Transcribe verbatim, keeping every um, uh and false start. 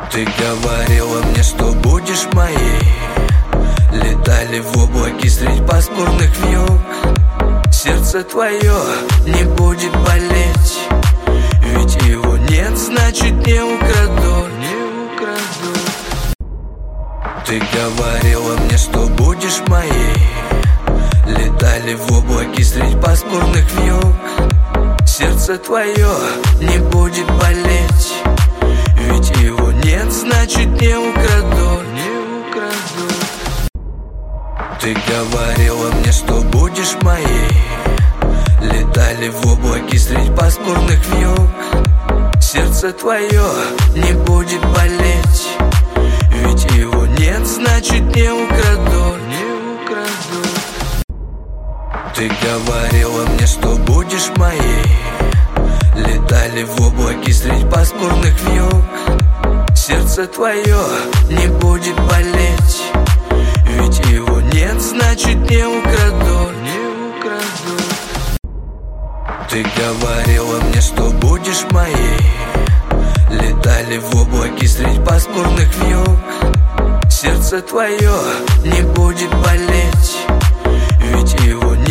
Ты говорила мне, что будешь моей. Летали в облаке средь пасмурных вьюг. Сердце твое не будет болеть, ведь его нет, значит не украду, не украду. Ты говорила мне, что будешь моей. Летали в облаке средь пасмурных вьюг. Сердце твое не будет болеть, ведь его нет, значит не украду, не украду. Ты говорила мне, что будешь моей. Летали в облаке средь пасмурных вьюг. Сердце твое не будет болеть, ведь его нет, значит не украду, не украду. Ты говорила мне, что будешь моей. Летали в облаке средь пасмурных вьюг. Сердце твое не будет болеть, ведь его нет, значит не украду, не украду. Ты говорила мне, что будешь моей. Летали в облаке средь пасмурных вьюг. Сердце твое не будет болеть,